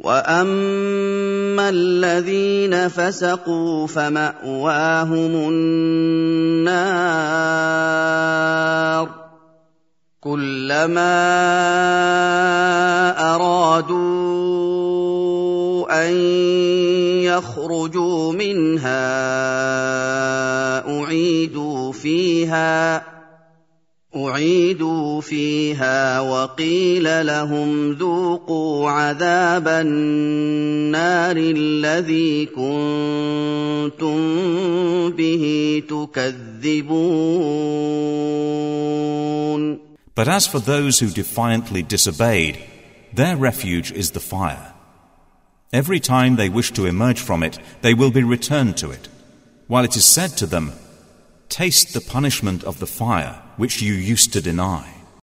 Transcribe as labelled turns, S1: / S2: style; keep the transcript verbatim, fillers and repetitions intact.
S1: وَأَمَّا الَّذِينَ فَسَقُوا فَمَأْوَاهُمُ النَّارُ كُلَّمَا أَرَادُوا أَن يَخْرُجُوا مِنْهَا أُعِيدُوا فِيهَا أُعِيدُوا فِيهَا وَقِيلَ لَهُمْ ذُوقُوا عَذَابَ النَّارِ الَّذِي كُنتُم بِهِ تُكَذِّبُونَ.
S2: But as for those who defiantly disobeyed, their refuge is the fire. Every time they wish to emerge from it, they will be returned to it, while it is said to them, "Taste the punishment of the fire which you used to deny."